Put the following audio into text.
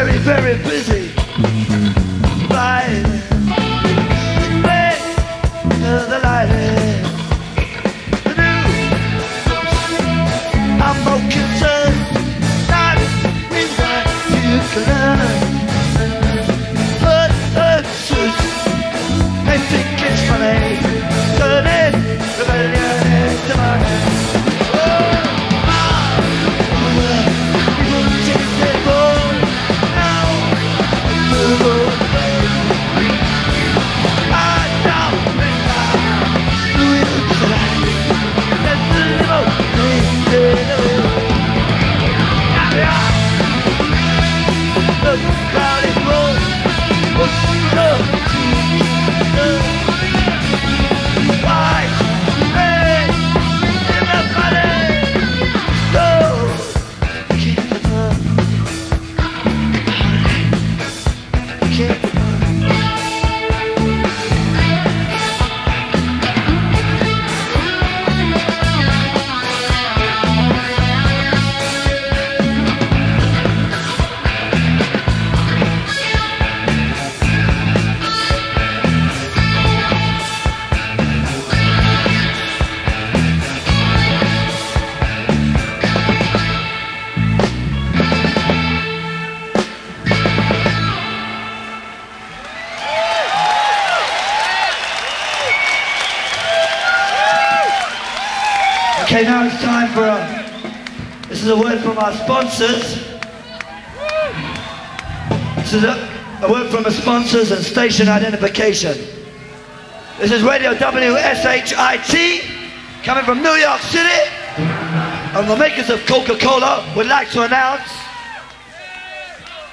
very, very busy. Right. Wait till the light is. The new. I'm more concerned. Not with what you can learn. But I think it's funny. Turning rebellion into money. Okay, now it's time for this is a word from our sponsors. This is a word from our sponsors and station identification. This is Radio WSHIT, coming from New York City. And the makers of Coca-Cola would like to announce